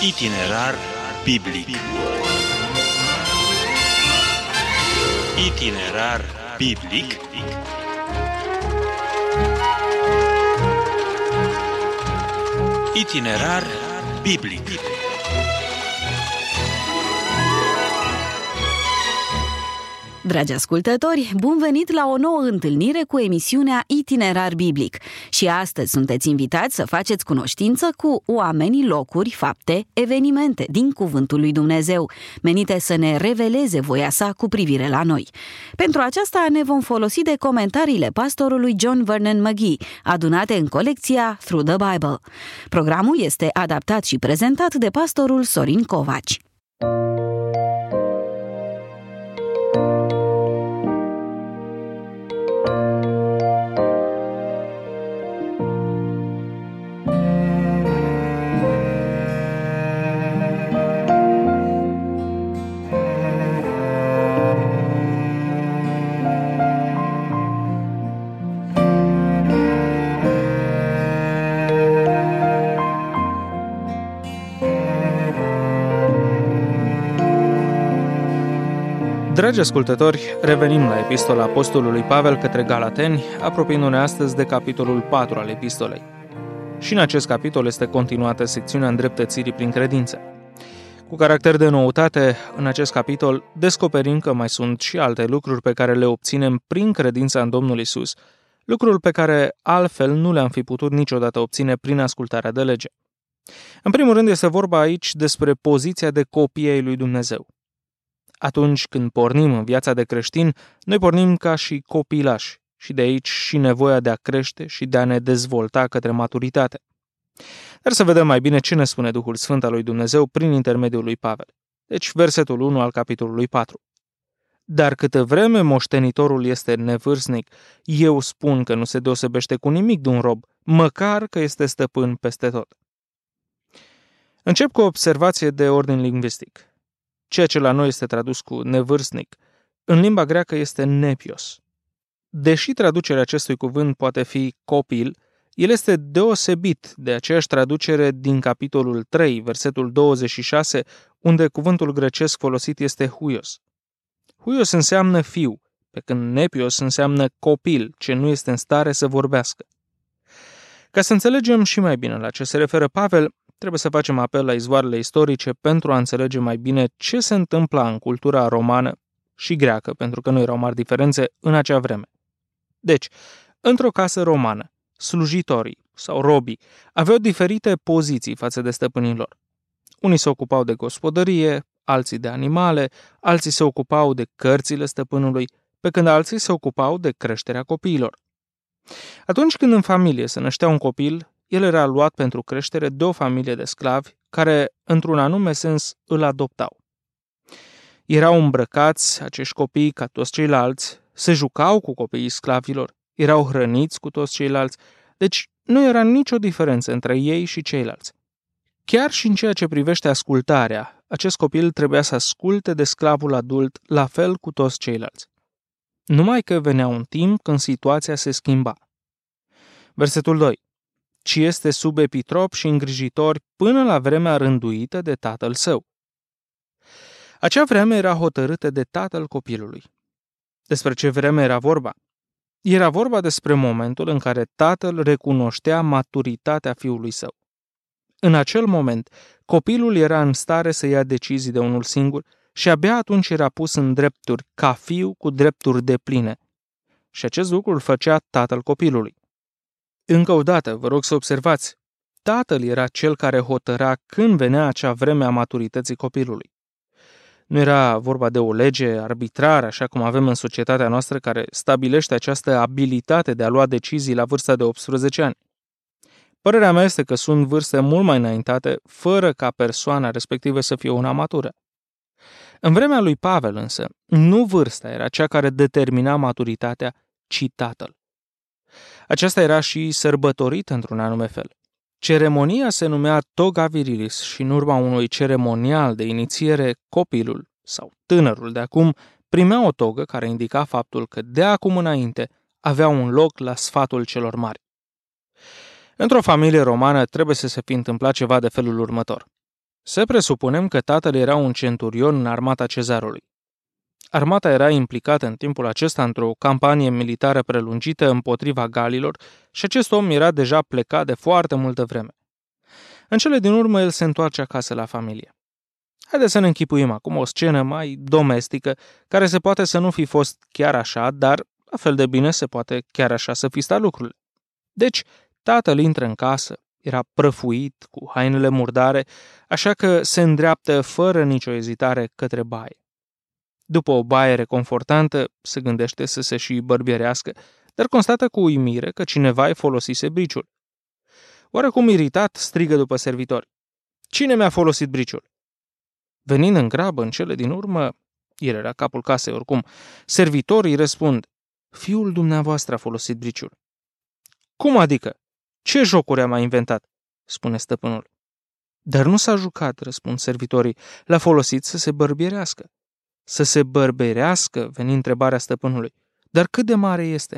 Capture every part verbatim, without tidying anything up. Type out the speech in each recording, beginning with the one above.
Itinerar biblic. Itinerar biblic. Itinerar biblic. Dragi ascultători, bun venit la o nouă întâlnire cu emisiunea Itinerar Biblic. Și astăzi sunteți invitați să faceți cunoștință cu oamenii, locuri, fapte, evenimente din Cuvântul lui Dumnezeu, menite să ne reveleze voia sa cu privire la noi. Pentru aceasta ne vom folosi de comentariile pastorului John Vernon McGee, adunate în colecția Through the Bible. Programul este adaptat și prezentat de pastorul Sorin Covaci. Dragi ascultători, revenim la epistola apostolului Pavel către Galateni, apropiindu-ne astăzi de capitolul patru al epistolei. Și în acest capitol este continuată secțiunea îndreptățirii prin credință. Cu caracter de noutate, în acest capitol descoperim că mai sunt și alte lucruri pe care le obținem prin credința în Domnul Isus, lucruri pe care altfel nu le-am fi putut niciodată obține prin ascultarea de lege. În primul rând este vorba aici despre poziția de copii ai lui Dumnezeu. Atunci când pornim în viața de creștin, noi pornim ca și copilași și de aici și nevoia de a crește și de a ne dezvolta către maturitate. Dar să vedem mai bine ce ne spune Duhul Sfânt al lui Dumnezeu prin intermediul lui Pavel. Deci versetul unu al capitolului patru. Dar câtă vreme moștenitorul este nevârstnic, eu spun că nu se deosebește cu nimic de un rob, măcar că este stăpân peste tot. Încep cu o observație de ordin lingvistic. Ceea ce la noi este tradus cu nevârstnic, în limba greacă este nepios. Deși traducerea acestui cuvânt poate fi copil, el este deosebit de aceeași traducere din capitolul trei, versetul douăzeci și șase, unde cuvântul grecesc folosit este huios. Huios înseamnă fiu, pe când nepios înseamnă copil, ce nu este în stare să vorbească. Ca să înțelegem și mai bine la ce se referă Pavel, trebuie să facem apel la izvoarele istorice pentru a înțelege mai bine ce se întâmpla în cultura romană și greacă, pentru că nu erau mari diferențe în acea vreme. Deci, într-o casă romană, slujitorii sau robii aveau diferite poziții față de stăpânii lor. Unii se ocupau de gospodărie, alții de animale, alții se ocupau de cărțile stăpânului, pe când alții se ocupau de creșterea copiilor. Atunci când în familie se năștea un copil, el era luat pentru creștere de o familie de sclavi care, într-un anume sens, îl adoptau. Erau îmbrăcați acești copii ca toți ceilalți, se jucau cu copiii sclavilor, erau hrăniți cu toți ceilalți, deci nu era nicio diferență între ei și ceilalți. Chiar și în ceea ce privește ascultarea, acest copil trebuia să asculte de sclavul adult la fel cu toți ceilalți. Numai că venea un timp când situația se schimba. Versetul doi. Ci este sub epitrop și îngrijitor până la vremea rânduită de tatăl său. Acea vreme era hotărâtă de tatăl copilului. Despre ce vreme era vorba? Era vorba despre momentul în care tatăl recunoștea maturitatea fiului său. În acel moment, copilul era în stare să ia decizii de unul singur și abia atunci era pus în drepturi ca fiu cu drepturi depline. Și acest lucru îl făcea tatăl copilului. Încă o dată, vă rog să observați, tatăl era cel care hotăra când venea acea vreme a maturității copilului. Nu era vorba de o lege arbitrară, așa cum avem în societatea noastră, care stabilește această abilitate de a lua decizii la vârsta de optsprezece ani. Părerea mea este că sunt vârste mult mai înaintate, fără ca persoana respectivă să fie una matură. În vremea lui Pavel însă, nu vârsta era cea care determina maturitatea, ci tatăl. Aceasta era și sărbătorită într-un anume fel. Ceremonia se numea toga virilis și în urma unui ceremonial de inițiere, copilul sau tânărul de acum primea o togă care indica faptul că de acum înainte avea un loc la sfatul celor mari. Într-o familie romană trebuie să se fi întâmplat ceva de felul următor. Să presupunem că tatăl era un centurion în armata cezarului. Armata era implicată în timpul acesta într-o campanie militară prelungită împotriva galilor și acest om era deja plecat de foarte multă vreme. În cele din urmă, el se întoarce acasă la familie. Haideți să ne închipuim acum o scenă mai domestică, care se poate să nu fi fost chiar așa, dar la fel de bine se poate chiar așa să fi stat lucrurile. Deci, tatăl intră în casă, era prăfuit, cu hainele murdare, așa că se îndreaptă fără nicio ezitare către baie. După o baie reconfortantă, se gândește să se și bărbierească, dar constată cu uimire că cineva îi folosise briciul. Oarecum iritat, strigă după servitori: "Cine mi-a folosit briciul?" Venind în grabă în cele din urmă, el era capul casei oricum, servitorii răspund: "Fiul dumneavoastră a folosit briciul." "Cum adică? Ce jocuri a mai inventat?" spune stăpânul. "Dar nu s-a jucat," răspund servitorii, "l-a folosit să se bărbierească." Să se bărbierească, veni întrebarea stăpânului. Dar cât de mare este?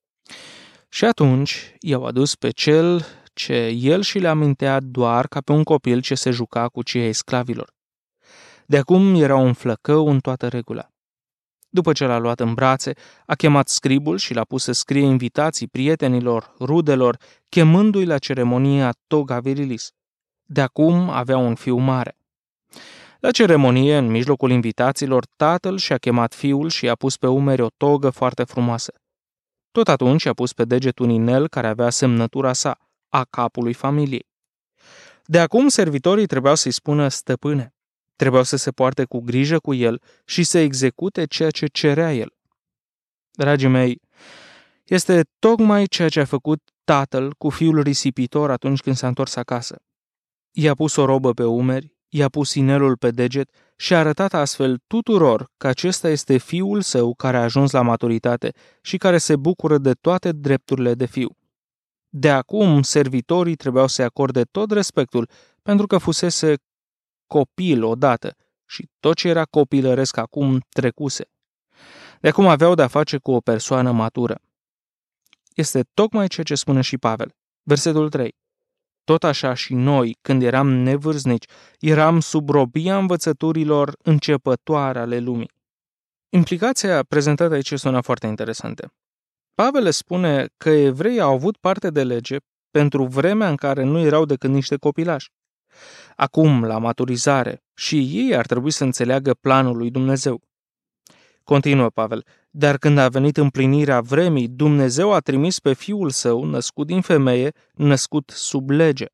Și atunci i-au adus pe cel ce el și le amintea doar ca pe un copil ce se juca cu cei ai sclavilor. De acum era un flăcău în toată regula. După ce l-a luat în brațe, a chemat scribul și l-a pus să scrie invitații prietenilor, rudelor, chemându-i la ceremonia toga virilis. De acum avea un fiu mare. La ceremonie, în mijlocul invitaților, tatăl și-a chemat fiul și i-a pus pe umeri o togă foarte frumoasă. Tot atunci i-a pus pe deget un inel care avea semnătura sa, a capului familiei. De acum servitorii trebuiau să-i spună stăpâne, trebuiau să se poarte cu grijă cu el și să execute ceea ce cerea el. Dragii mei, este tocmai ceea ce a făcut tatăl cu fiul risipitor atunci când s-a întors acasă. I-a pus o robă pe umeri, i-a pus inelul pe deget și a arătat astfel tuturor că acesta este fiul său care a ajuns la maturitate și care se bucură de toate drepturile de fiu. De acum, servitorii trebuiau să-i acorde tot respectul, pentru că fusese copil odată și tot ce era copilăresc acum trecuse. De acum aveau de-a face cu o persoană matură. Este tocmai ceea ce spune și Pavel. Versetul trei. Tot așa și noi, când eram nevârstnici, eram sub robia învățăturilor începătoare ale lumii. Implicația prezentată aici sună foarte interesantă. Pavel le spune că evreii au avut parte de lege pentru vremea în care nu erau decât niște copilași. Acum, la maturizare, și ei ar trebui să înțeleagă planul lui Dumnezeu. Continuă Pavel, dar când a venit împlinirea vremii, Dumnezeu a trimis pe Fiul Său, născut din femeie, născut sub lege.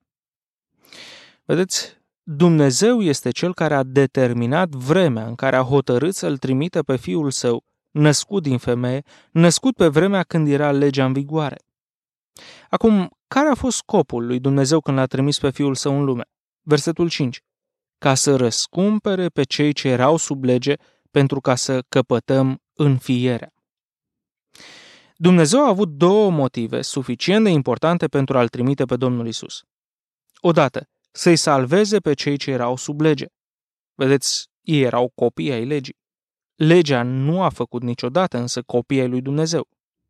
Vedeți, Dumnezeu este Cel care a determinat vremea în care a hotărât să-L trimită pe Fiul Său, născut din femeie, născut pe vremea când era legea în vigoare. Acum, care a fost scopul lui Dumnezeu când l-a trimis pe Fiul Său în lume? Versetul cinci. Ca să răscumpere pe cei ce erau sub lege, pentru ca să căpătăm înfierea. Dumnezeu a avut două motive suficient de importante pentru a-L trimite pe Domnul Isus. Odată, să-i salveze pe cei ce erau sub lege. Vedeți, ei erau copii ai legii. Legea nu a făcut niciodată însă copii ai lui Dumnezeu.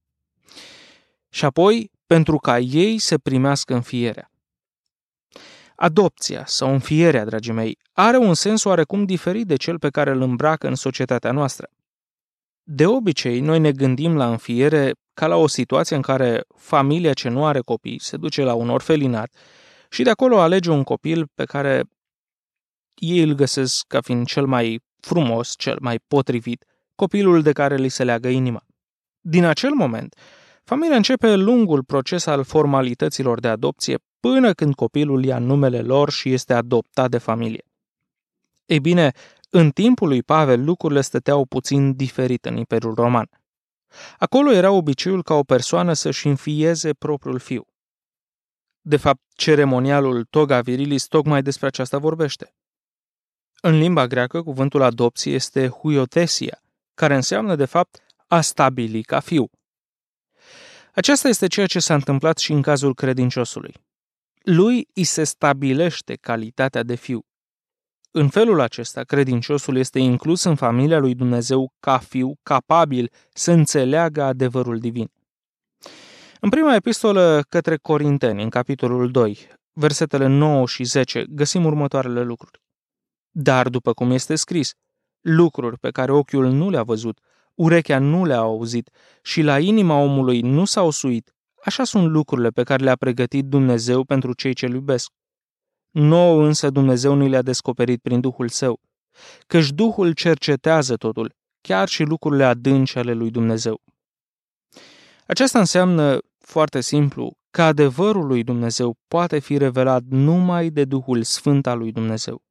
Și apoi, pentru ca ei să primească înfierea. Adopția sau înfierea, dragii mei, are un sens oarecum diferit de cel pe care îl îmbracă în societatea noastră. De obicei, noi ne gândim la înfiere ca la o situație în care familia ce nu are copii se duce la un orfelinat și de acolo alege un copil pe care ei îl găsesc ca fiind cel mai frumos, cel mai potrivit, copilul de care li se leagă inima. Din acel moment, familia începe lungul proces al formalităților de adopție până când copilul ia numele lor și este adoptat de familie. Ei bine, în timpul lui Pavel lucrurile stăteau puțin diferit în Imperiul Roman. Acolo era obiceiul ca o persoană să-și înfieze propriul fiu. De fapt, ceremonialul toga virilis tocmai despre aceasta vorbește. În limba greacă, cuvântul adopție este huiothesia, care înseamnă, de fapt, a stabili ca fiu. Aceasta este ceea ce s-a întâmplat și în cazul credinciosului. Lui îi se stabilește calitatea de fiu. În felul acesta, credinciosul este inclus în familia lui Dumnezeu ca fiu capabil să înțeleagă adevărul divin. În prima epistolă către Corinteni, în capitolul doi, versetele nouă și zece, găsim următoarele lucruri. Dar, după cum este scris, lucruri pe care ochiul nu le-a văzut, urechea nu le-a auzit și la inima omului nu s-au suit, așa sunt lucrurile pe care le-a pregătit Dumnezeu pentru cei ce-L iubesc. Nouă însă Dumnezeu ni le-a descoperit prin Duhul Său, căci Duhul cercetează totul, chiar și lucrurile adânci ale lui Dumnezeu. Aceasta înseamnă, foarte simplu, că adevărul lui Dumnezeu poate fi revelat numai de Duhul Sfânt al lui Dumnezeu.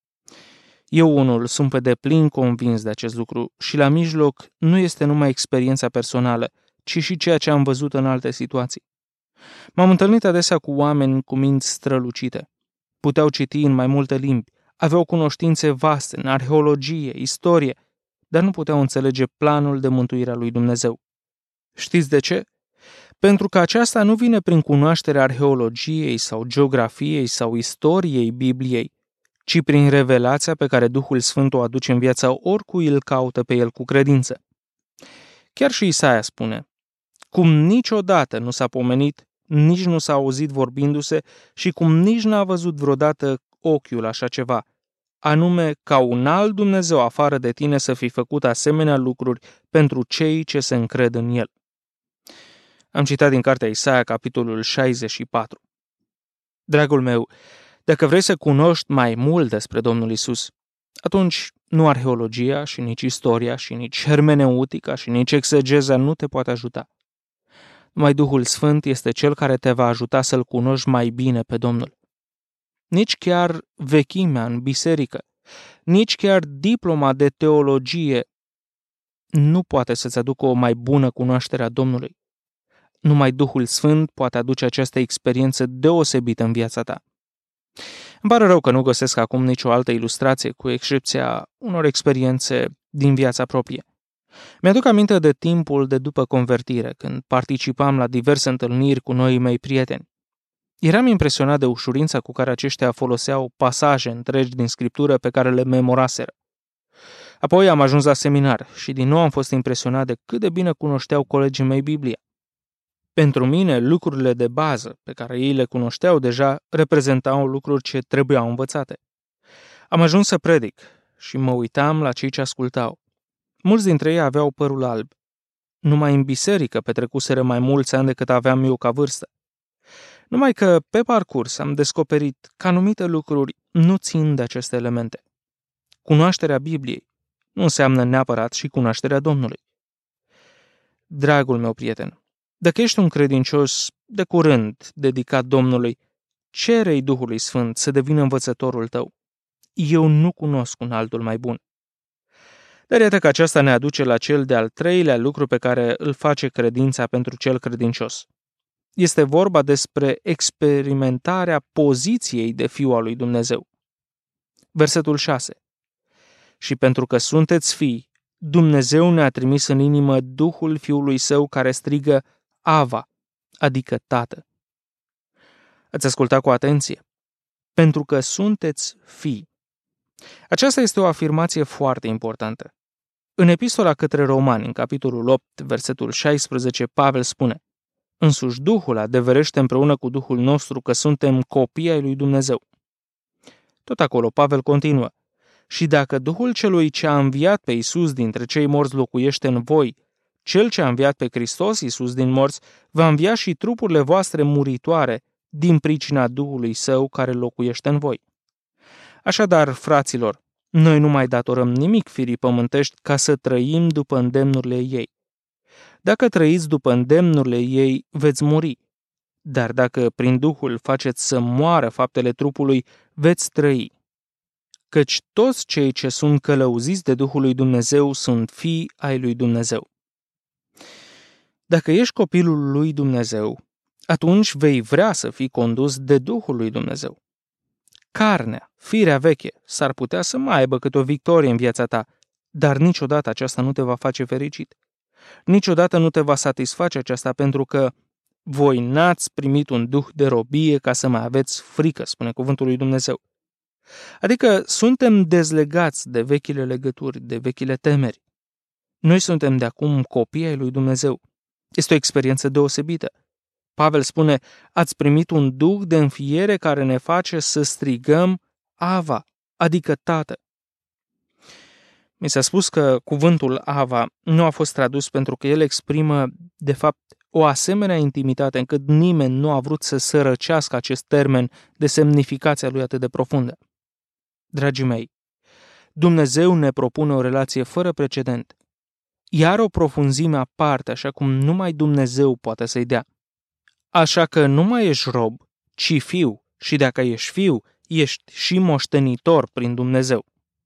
Eu unul sunt pe deplin convins de acest lucru și la mijloc nu este numai experiența personală, ci și ceea ce am văzut în alte situații. M-am întâlnit adesea cu oameni cu minți strălucite. Puteau citi în mai multe limbi, aveau cunoștințe vaste în arheologie, istorie, dar nu puteau înțelege planul de mântuire a lui Dumnezeu. Știți de ce? Pentru că aceasta nu vine prin cunoașterea arheologiei sau geografiei sau istoriei Bibliei, ci prin revelația pe care Duhul Sfânt o aduce în viața oricui îl caută pe el cu credință. Chiar și Isaia spune: cum niciodată nu s-a pomenit, nici nu s-a auzit vorbindu-se și cum nici n-a văzut vreodată ochiul așa ceva, anume ca un alt Dumnezeu afară de tine să fi făcut asemenea lucruri pentru cei ce se încred în el. Am citat din cartea Isaia, capitolul șaizeci și patru. Dragul meu, dacă vrei să cunoști mai mult despre Domnul Isus, atunci nu arheologia și nici istoria și nici hermeneutica și nici exegeza nu te poate ajuta. Numai Duhul Sfânt este Cel care te va ajuta să-L cunoști mai bine pe Domnul. Nici chiar vechimea în biserică, nici chiar diploma de teologie nu poate să-ți aducă o mai bună cunoaștere a Domnului. Numai Duhul Sfânt poate aduce această experiență deosebită în viața ta. Îmi pare rău că nu găsesc acum nicio altă ilustrație, cu excepția unor experiențe din viața proprie. Mi-aduc aminte de timpul de după convertire, când participam la diverse întâlniri cu noii mei prieteni. Eram impresionat de ușurința cu care aceștia foloseau pasaje întregi din Scriptură pe care le memoraseră. Apoi am ajuns la seminar și din nou am fost impresionat de cât de bine cunoșteau colegii mei Biblia. Pentru mine, lucrurile de bază pe care ei le cunoșteau deja reprezentau lucruri ce trebuiau învățate. Am ajuns să predic și mă uitam la cei ce ascultau. Mulți dintre ei aveau părul alb. Numai în biserică petrecuseră mai mulți ani decât aveam eu ca vârstă. Numai că, pe parcurs, am descoperit că anumite lucruri nu țin de aceste elemente. Cunoașterea Bibliei nu înseamnă neapărat și cunoașterea Domnului. Dragul meu prieten, dacă ești un credincios de curând dedicat Domnului, cere-i Duhului Sfânt să devină învățătorul tău. Eu nu cunosc un altul mai bun. Dar iată că aceasta ne aduce la cel de-al treilea lucru pe care îl face credința pentru cel credincios. Este vorba despre experimentarea poziției de fiu al lui Dumnezeu. Versetul șase. Și pentru că sunteți fii, Dumnezeu ne-a trimis în inimă Duhul Fiului Său care strigă Ava, adică Tată. Ați ascultat cu atenție? Pentru că sunteți fii. Aceasta este o afirmație foarte importantă. În epistola către Romani, în capitolul opt, versetul șaisprezece, Pavel spune: însuși Duhul adeverește împreună cu Duhul nostru că suntem copii ai lui Dumnezeu. Tot acolo Pavel continuă: și dacă Duhul celui ce a înviat pe Iisus dintre cei morți locuiește în voi, cel ce a înviat pe Hristos Iisus din morți va învia și trupurile voastre muritoare din pricina Duhului Său care locuiește în voi. Așadar, fraților, noi nu mai datorăm nimic firii pământești ca să trăim după îndemnurile ei. Dacă trăiți după îndemnurile ei, veți muri. Dar dacă prin Duhul faceți să moară faptele trupului, veți trăi. Căci toți cei ce sunt călăuziți de Duhul lui Dumnezeu sunt fii ai lui Dumnezeu. Dacă ești copilul lui Dumnezeu, atunci vei vrea să fii condus de Duhul lui Dumnezeu. Carnea, firea veche, s-ar putea să mai aibă câte o victorie în viața ta, dar niciodată aceasta nu te va face fericit. Niciodată nu te va satisface aceasta pentru că voi n-ați primit un duh de robie ca să mai aveți frică, spune cuvântul lui Dumnezeu. Adică suntem dezlegați de vechile legături, de vechile temeri. Noi suntem de acum copii ai lui Dumnezeu. Este o experiență deosebită. Pavel spune: ați primit un duh de înfiere care ne face să strigăm Ava, adică tată. Mi s-a spus că cuvântul Ava nu a fost tradus pentru că el exprimă, de fapt, o asemenea intimitate încât nimeni nu a vrut să sărăcească acest termen de semnificația lui atât de profundă. Dragii mei, Dumnezeu ne propune o relație fără precedent. Iar o profunzime aparte, așa cum numai Dumnezeu poate să-i dea. Așa că nu mai ești rob, ci fiu, și dacă ești fiu, ești și moștenitor prin Dumnezeu.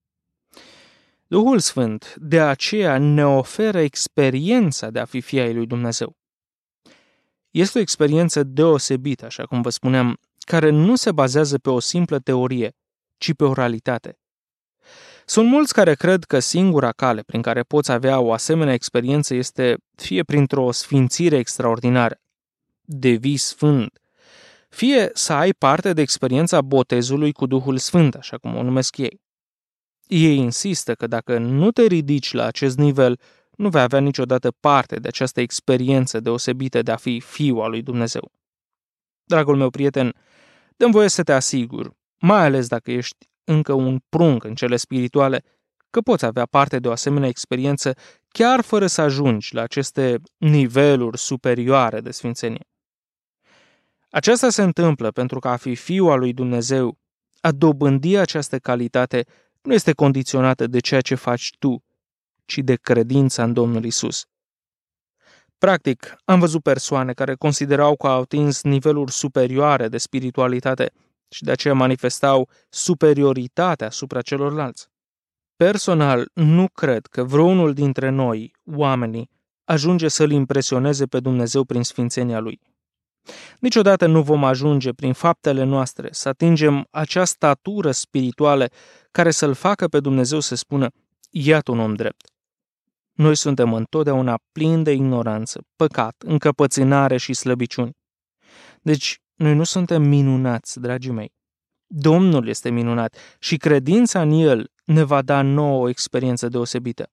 Duhul Sfânt de aceea ne oferă experiența de a fi fii ai lui Dumnezeu. Este o experiență deosebită, așa cum vă spuneam, care nu se bazează pe o simplă teorie, ci pe o realitate. Sunt mulți care cred că singura cale prin care poți avea o asemenea experiență este fie printr-o sfințire extraordinară, devii sfânt, fie să ai parte de experiența botezului cu Duhul Sfânt, așa cum o numesc ei. Ei insistă că dacă nu te ridici la acest nivel, nu vei avea niciodată parte de această experiență deosebită de a fi fiul al lui Dumnezeu. Dragul meu prieten, dă-mi voie să te asigur, mai ales dacă ești încă un prunc în cele spirituale, că poți avea parte de o asemenea experiență chiar fără să ajungi la aceste niveluri superioare de sfințenie. Aceasta se întâmplă pentru că a fi fiul al lui Dumnezeu, a dobândi această calitate, nu este condiționată de ceea ce faci tu, ci de credința în Domnul Isus. Practic, am văzut persoane care considerau că au atins niveluri superioare de spiritualitate și de aceea manifestau superioritatea asupra celorlalți. Personal, nu cred că vreunul dintre noi, oamenii, ajunge să-L impresioneze pe Dumnezeu prin sfințenia Lui. Niciodată nu vom ajunge prin faptele noastre să atingem acea statură spirituală care să-L facă pe Dumnezeu să spună, iată un om drept. Noi suntem întotdeauna plini de ignoranță, păcat, încăpățânare și slăbiciuni. Deci, noi nu suntem minunați, dragii mei. Domnul este minunat și credința în El ne va da nouă o experiență deosebită.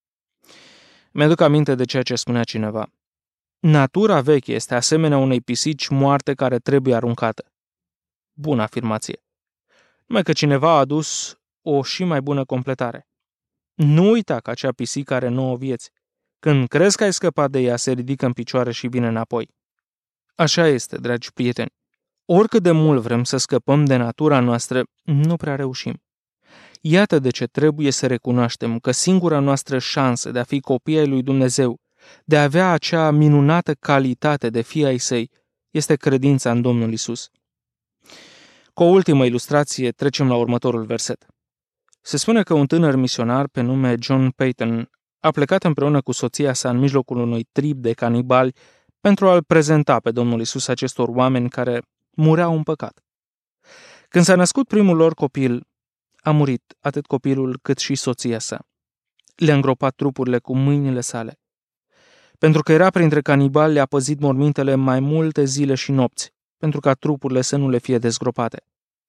Mi-aduc aminte de ceea ce spunea cineva. Natura veche este asemenea unei pisici moarte care trebuie aruncată. Bună afirmație. Numai că cineva a adus o și mai bună completare. Nu uita că acea pisică are nouă vieți. Când crezi că ai scăpat de ea, se ridică în picioare și vine înapoi. Așa este, dragi prieteni. Oricât de mult vrem să scăpăm de natura noastră, nu prea reușim. Iată de ce trebuie să recunoaștem că singura noastră șansă de a fi copii ai lui Dumnezeu, de a avea acea minunată calitate de fii ai săi, este credința în Domnul Isus. Cu o ultimă ilustrație trecem la următorul verset. Se spune că un tânăr misionar pe nume John Peyton a plecat împreună cu soția sa în mijlocul unui trib de canibali pentru a-L prezenta pe Domnul Isus acestor oameni care mureau în păcat. Când s-a născut primul lor copil, a murit atât copilul cât și soția sa. Le-a îngropat trupurile cu mâinile sale. Pentru că era printre canibali, le-a păzit mormintele mai multe zile și nopți, pentru ca trupurile să nu le fie dezgropate.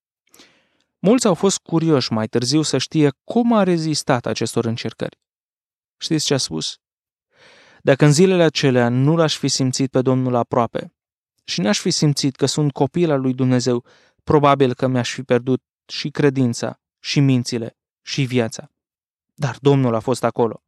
Mulți au fost curioși mai târziu să știe cum a rezistat acestor încercări. Știți ce a spus? Dacă în zilele acelea nu l-aș fi simțit pe Domnul aproape și n-aș fi simțit că sunt copil al lui Dumnezeu, probabil că mi-aș fi pierdut și credința, și mințile, și viața. Dar Domnul a fost acolo.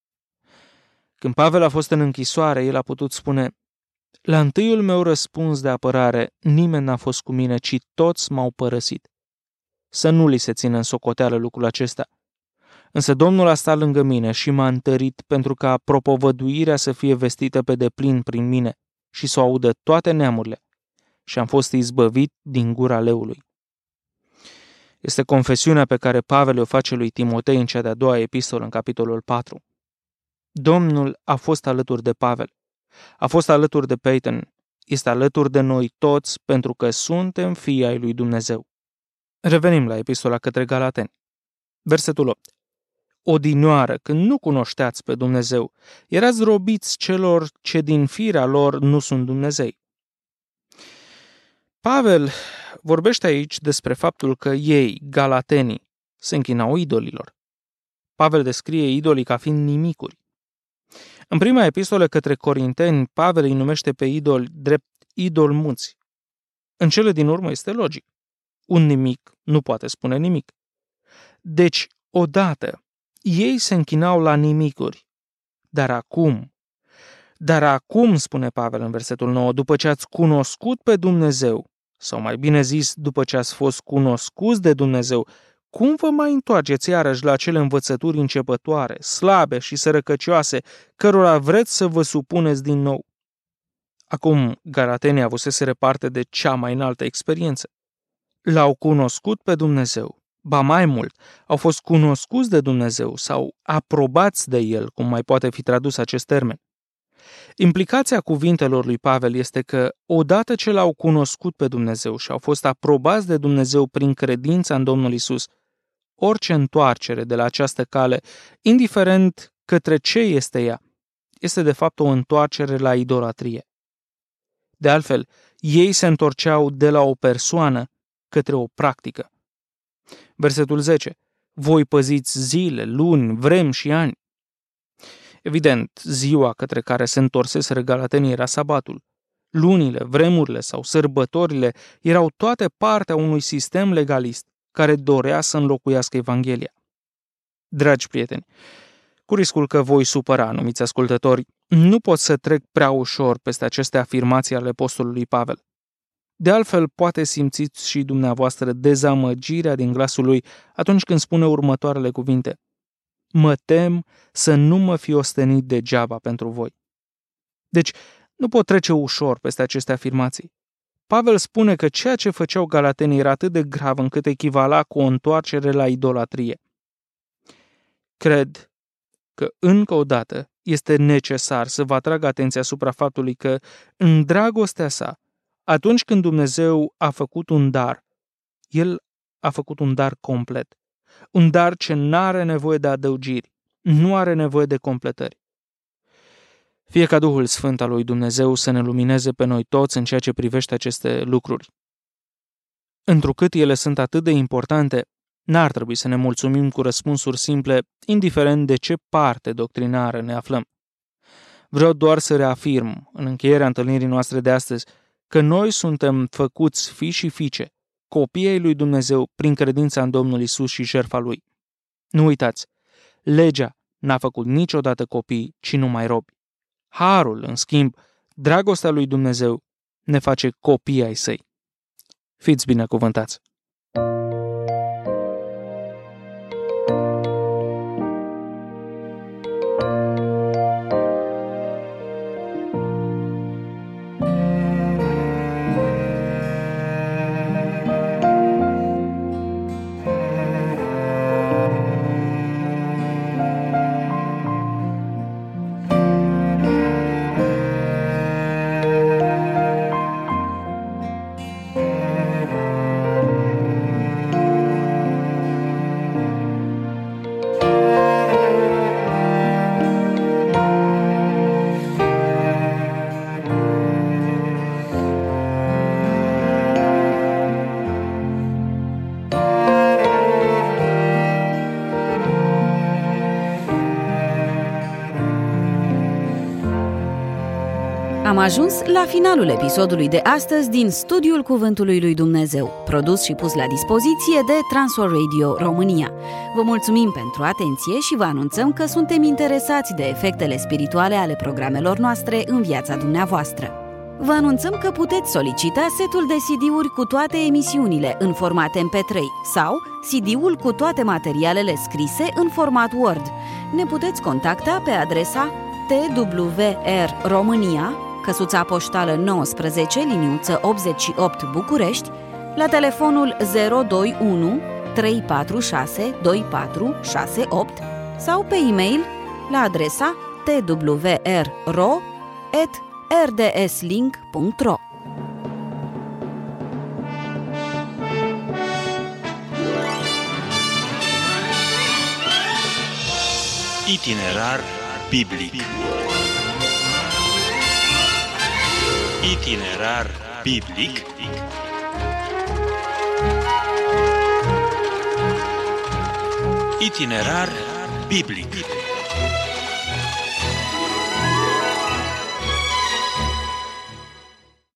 Când Pavel a fost în închisoare, el a putut spune, la întâiul meu răspuns de apărare, nimeni n-a fost cu mine, ci toți m-au părăsit. Să nu li se țină în socoteală lucrul acesta. Însă Domnul a stat lângă mine și m-a întărit pentru ca propovăduirea să fie vestită pe deplin prin mine și să o audă toate neamurile. Și am fost izbăvit din gura leului. Este confesiunea pe care Pavel o face lui Timotei în cea de-a doua epistolă, în capitolul patru. Domnul a fost alături de Pavel, a fost alături de Peyton, este alături de noi toți pentru că suntem fii ai lui Dumnezeu. Revenim la epistola către Galateni. Versetul opt. Odinioară, când nu cunoșteați pe Dumnezeu, erați robiți celor ce din firea lor nu sunt Dumnezei. Pavel vorbește aici despre faptul că ei, galatenii, se închinau idolilor. Pavel descrie idolii ca fiind nimicuri. În prima epistolă către Corinteni, Pavel îi numește pe idoli drept idol muți. În cele din urmă este logic. Un nimic nu poate spune nimic. Deci, odată, ei se închinau la nimicuri, dar acum, dar acum, spune Pavel în versetul nouă, după ce ați cunoscut pe Dumnezeu, sau mai bine zis, după ce ați fost cunoscuți de Dumnezeu, cum vă mai întoarceți iarăși la acele învățături începătoare, slabe și sărăcăcioase, cărora vreți să vă supuneți din nou? Acum, galatenii avuseseră parte de cea mai înaltă experiență. L-au cunoscut pe Dumnezeu. Ba mai mult, au fost cunoscuți de Dumnezeu sau aprobați de El, cum mai poate fi tradus acest termen. Implicația cuvintelor lui Pavel este că, odată ce l-au cunoscut pe Dumnezeu și au fost aprobați de Dumnezeu prin credința în Domnul Isus, orice întoarcere de la această cale, indiferent către ce este ea, este de fapt o întoarcere la idolatrie. De altfel, ei se întorceau de la o persoană către o practică. Versetul zece. Voi păziți zile, luni, vremi și ani. Evident, ziua către care se întorseseră galatenii era sabatul. Lunile, vremurile sau sărbătorile erau toate partea unui sistem legalist care dorea să înlocuiască Evanghelia. Dragi prieteni, cu riscul că voi supăra anumiți ascultători, nu pot să trec prea ușor peste aceste afirmații ale apostolului Pavel. De altfel, poate simțiți și dumneavoastră dezamăgirea din glasul lui atunci când spune următoarele cuvinte. Mă tem să nu mă fi ostenit degeaba pentru voi. Deci, nu pot trece ușor peste aceste afirmații. Pavel spune că ceea ce făceau galatenii era atât de grav încât echivala cu o întoarcere la idolatrie. Cred că, încă o dată, este necesar să vă atrag atenția asupra faptului că, în dragostea sa, atunci când Dumnezeu a făcut un dar, El a făcut un dar complet. Un dar ce nu are nevoie de adăugiri, nu are nevoie de completări. Fie ca Duhul Sfânt al lui Dumnezeu să ne lumineze pe noi toți în ceea ce privește aceste lucruri. Întrucât ele sunt atât de importante, n-ar trebui să ne mulțumim cu răspunsuri simple, indiferent de ce parte doctrinară ne aflăm. Vreau doar să reafirm, în încheierea întâlnirii noastre de astăzi, că noi suntem făcuți fi și fiice, copii ai lui Dumnezeu prin credința în Domnul Isus și jertfa Lui. Nu uitați, legea n-a făcut niciodată copii, ci numai robi. Harul, în schimb, dragostea lui Dumnezeu, ne face copii ai săi. Fiți binecuvântați! Am ajuns la finalul episodului de astăzi din Studiul Cuvântului lui Dumnezeu, produs și pus la dispoziție de Transworld Radio România. Vă mulțumim pentru atenție și vă anunțăm că suntem interesați de efectele spirituale ale programelor noastre în viața dumneavoastră. Vă anunțăm că puteți solicita setul de C D-uri cu toate emisiunile în format M P trei sau C D-ul cu toate materialele scrise în format Word. Ne puteți contacta pe adresa T W R România, căsuța poștală nouăsprezece, liniuță optzeci și opt București, la telefonul zero doi unu trei patru șase doi patru șase opt sau pe e-mail la adresa t w r ro at r d s link punct ro. Itinerar biblic. Itinerar biblic. Itinerar biblic.